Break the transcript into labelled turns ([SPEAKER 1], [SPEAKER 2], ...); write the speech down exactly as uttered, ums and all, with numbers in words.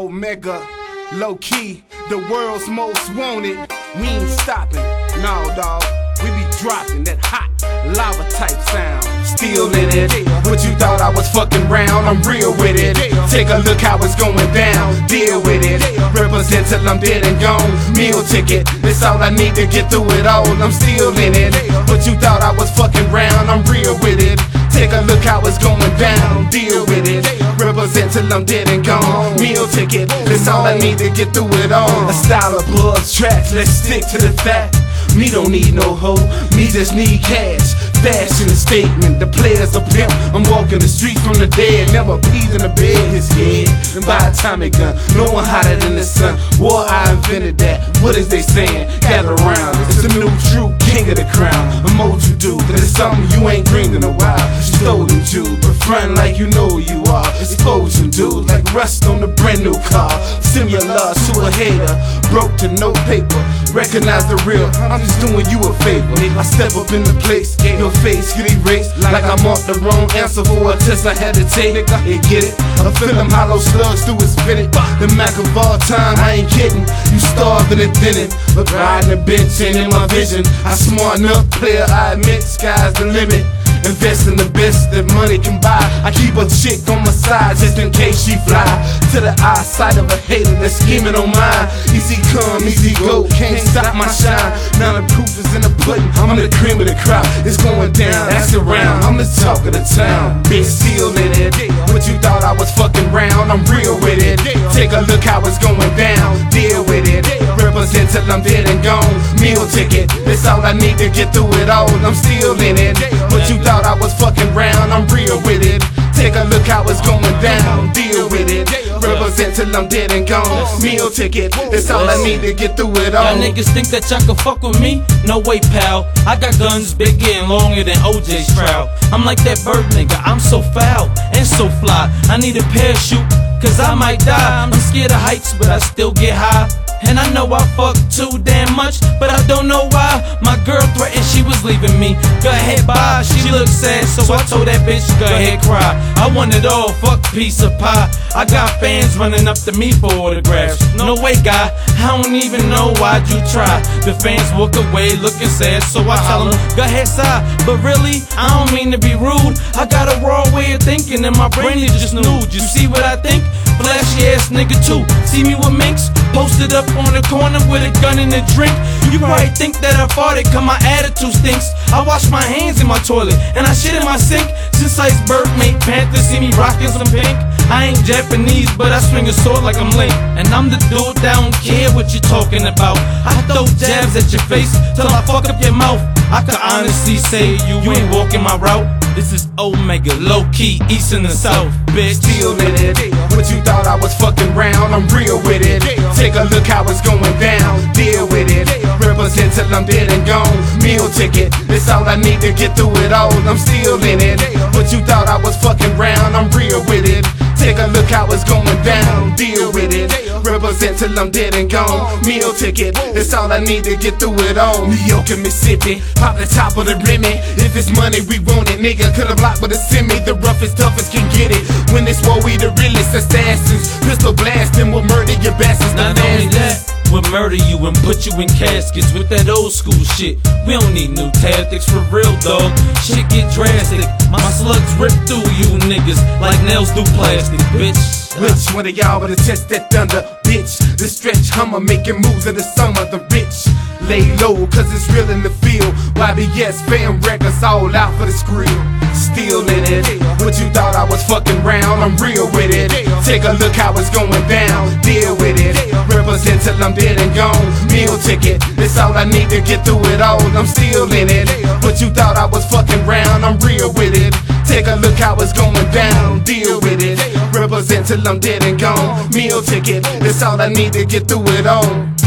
[SPEAKER 1] Omega, low key, the world's most wanted. We ain't stopping, no dawg. We be dropping that hot lava type sound. Still in it. What you thought I was fucking round? I'm real with it. Take a look how it's going down. Deal with it. Represent till I'm dead and gone. Meal ticket. That's all I need to get through it all. I'm still in it. What you thought I was fucking round? I'm real with it. Take a look how it's going down. Deal with it. Represent till I'm dead and gone. Meal ticket. That's all I need to get through it all. A style of buzz tracks. Let's stick to the fact. Me don't need no hoe, me just need cash. Fashion a statement, the player's a pimp. I'm walking the streets from the dead, never peed in the bed. His head, and buy a Tommy gun, no one hotter than the sun. War, I invented that, what is they saying? Gather around, it's a new true king of the crown. A mold you do, but it's something you ain't dreamed in a while. Stolen jewels, but front like you know you are. Exposing dudes like rust on a brand new car. Similar to a hater, broke to no paper. Recognize the real, I'm just doing you a favor. I step up in the place, your face get erased like I marked the wrong answer for a test I had to take. Yeah, get it? I feel them hollow slugs through his fitted. The Mac of all time, I ain't kidding. You starving and thinning, but riding the bench ain't in my vision. I smarten up, player, I admit, sky's the limit. Invest in the best that money can buy. I keep a chick on my side just in case she fly to the eyesight of a hater that's scheming on mine. Easy come, easy go, can't stop my shine. Now the proof is in the pudding, I'm the cream of the crowd. It's going down, ask around, I'm the talk of the town. Bitch, still in it. What you thought I was fucking round, I'm real with it. Take a look how it's going down, deal with it. Represent till I'm dead and gone. Meal ticket, that's all I need to get through it all. I'm still in it. What you thought I was fucking round, I'm real with it. Take a look how it's going down, deal with it. Represent till I'm dead and gone. Meal ticket, that's all I need to get through it all.
[SPEAKER 2] Y'all niggas think that y'all can fuck with me? No way, pal. I got guns bigger and longer than O J's trial. I'm like that bird nigga, I'm so foul and so fly. I need a parachute, cause I might die. I'm scared of heights, but I still get high. And I know I fuck too damn much, but I don't know why. My girl threatened she was leaving me. Go ahead, bye. She looked sad, so I told that bitch, go ahead, cry. I want it all, fuck piece of pie. I got fans running up to me for autographs. No way, guy, I don't even know why'd you try. The fans walk away looking sad, so I tell them, go ahead, sigh. But really, I don't mean to be rude. I got a raw way of thinking, and my brain is just nude. You see what I think? Flashy ass nigga too. See me with minks, posted up on the corner with a gun and a drink. You probably think that I farted, cause my attitude stinks. I wash my hands in my toilet, and I shit in my sink. Since Iceberg made Panther see me rockin' some pink. I ain't Japanese, but I swing a sword like I'm Link. And I'm the dude that don't care what you're talking about. I throw jabs at your face till I fuck up your mouth. I can honestly say you ain't walking my route. This is Omega, low key, east and the south, bitch.
[SPEAKER 1] Still in it. What you thought I was fucking round, I'm real with it. Take a look how it's going down, deal with it. Represent till I'm dead and gone. Meal ticket, that's all I need to get through it all. I'm still in it. What you thought I was fucking round, I'm real with it. Take a look how it's going down, deal with it. Represent till I'm dead and gone. Meal ticket, that's all I need to get through it all. New York and Mississippi, pop the top of the rimmy. If it's money, we want it, nigga. Could've blocked with a semi. The roughest, toughest can get it. When it's war, we the realest assassins. Pistol blasting, we'll murder your bastards.
[SPEAKER 2] Not only that, we'll murder you and put you in caskets with that old school shit. We don't need new tactics for real, dog. Shit get drastic. My slugs rip through you niggas like nails through plastic, bitch.
[SPEAKER 1] Which one of y'all wanna test that thunder, bitch? The stretch Hummer making moves in the summer. The rich lay low, cause it's real in the field. Y B S fam records all out for the skrill. Still in it. What you thought I was fucking round, I'm real with it. Take a look how it's going down, deal with it. Represent till I'm dead and gone. Meal ticket, that's all I need to get through it all. I'm still in it. What you thought I was fucking round, I'm real with it. Take a look how it's going down, deal with it. Represent till I'm dead and gone. Meal ticket, that's all I need to get through it all.